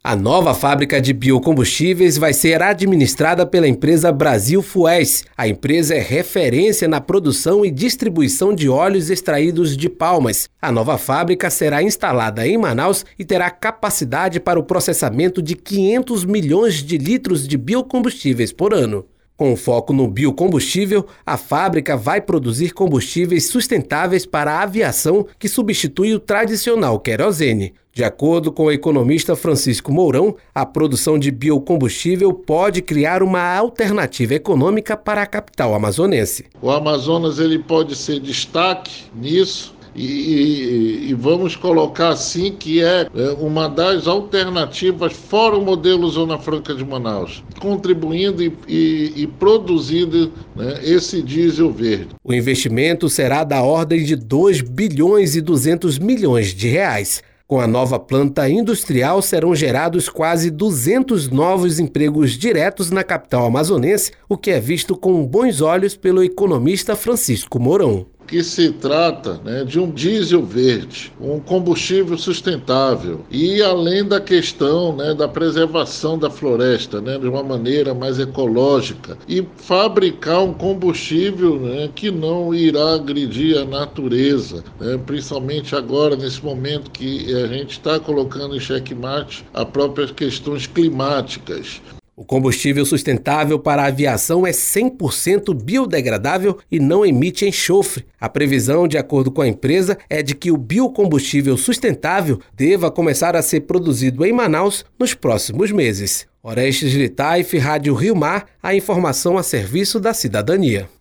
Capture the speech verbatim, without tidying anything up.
A nova fábrica de biocombustíveis vai ser administrada pela empresa Brasil Fuels. A empresa é referência na produção e distribuição de óleos extraídos de palmas. A nova fábrica será instalada em Manaus e terá capacidade para o processamento de quinhentos milhões de litros de biocombustíveis por ano. Com foco no biocombustível, a fábrica vai produzir combustíveis sustentáveis para a aviação que substitui o tradicional querosene. De acordo com o economista Francisco Mourão, a produção de biocombustível pode criar uma alternativa econômica para a capital amazonense. O Amazonas ele pode ser destaque nisso. E, e, e vamos colocar assim que é uma das alternativas fora o modelo Zona Franca de Manaus, contribuindo e, e, e produzindo, né, esse diesel verde. O investimento será da ordem de dois bilhões e duzentos milhões de reais. Com a nova planta industrial serão gerados quase duzentos novos empregos diretos na capital amazonense, o que é visto com bons olhos pelo economista Francisco Mourão. Que se trata, né, de um diesel verde, um combustível sustentável e além da questão, né, da preservação da floresta, né, de uma maneira mais ecológica e fabricar um combustível, né, que não irá agredir a natureza, né, principalmente agora nesse momento que a gente está colocando em xeque-mate as próprias questões climáticas. O combustível sustentável para a aviação é cem por cento biodegradável e não emite enxofre. A previsão, de acordo com a empresa, é de que o biocombustível sustentável deva começar a ser produzido em Manaus nos próximos meses. Orestes Litaif, Rádio Rio Mar, a informação a serviço da cidadania.